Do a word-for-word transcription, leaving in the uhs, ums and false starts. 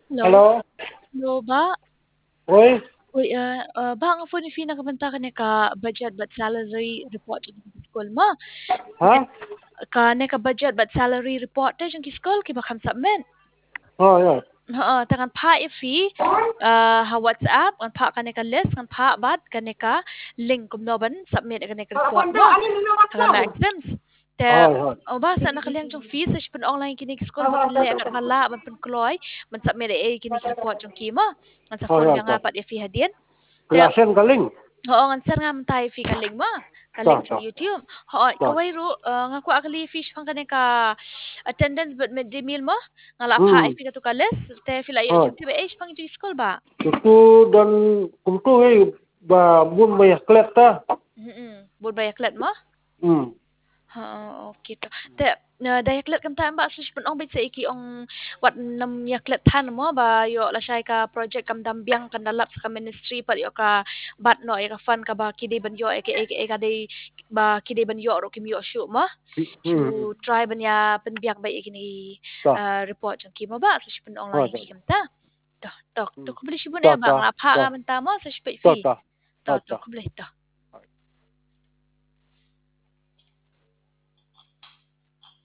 Hello? Hello? Hello ba? Oi? Uy, ah, ah, ba nga po ni Fina kabanta ka ni ka budget but salary report sa school mo. Hả? Ka ni ka budget but salary report ta yung school ki bakam submit. Rồi rồi. Oo, tangan pa ifi uh, ha WhatsApp ang pa ka ni ka list ang pa bat ka ni ka link kum no ban submit ka ni ka report mo. Tangan ma exams. Te Rồi rồi. o ba sa nakaliang yung fees sa pun online kini school ba kanila agat ngala man pun kloy man submit ay kini report yung kima. Ang sa Rồi phone rồi. nga nga pat ifi hadin. Te Klasen ka link. oo nga sir nga man tayo fi kaling mo. Cho Kaling sa cho. YouTube. Oo, Cho. kaway ro uh, nga ko akali fish pang kani ka attendance but midday meal mo. Nga la pa Hmm. ifi ka to ka list. Te fila yo Rồi. YouTube age pang yung school ba. Itu dan kumtu eh ba bun banyak klet ta. Mm. Bud bayaklat mo? Hmm. Ha, okay to. Te na dayaklat kam ta ba sa pun ong bit sa iki ong wat nam yaklat tan mo ba yo la shay ka project kam dambiang kan dalap sa ka ministry pa yo ka bat no ka fan ka ba kidi ban yo aka aka ka day ba kidi ban yo ro kim yo shu mo. Hmm. Shu try ban ya penbiak ba ikini Cho. uh, report jang kimo ba sa pun Rồi online rồi. ki kam ta. To to to ko bili shi bun Cho e ba cho. nga pa Cho. nga man ta mo sa shi Cho fi. cho. To Cho to cho. ko bili to.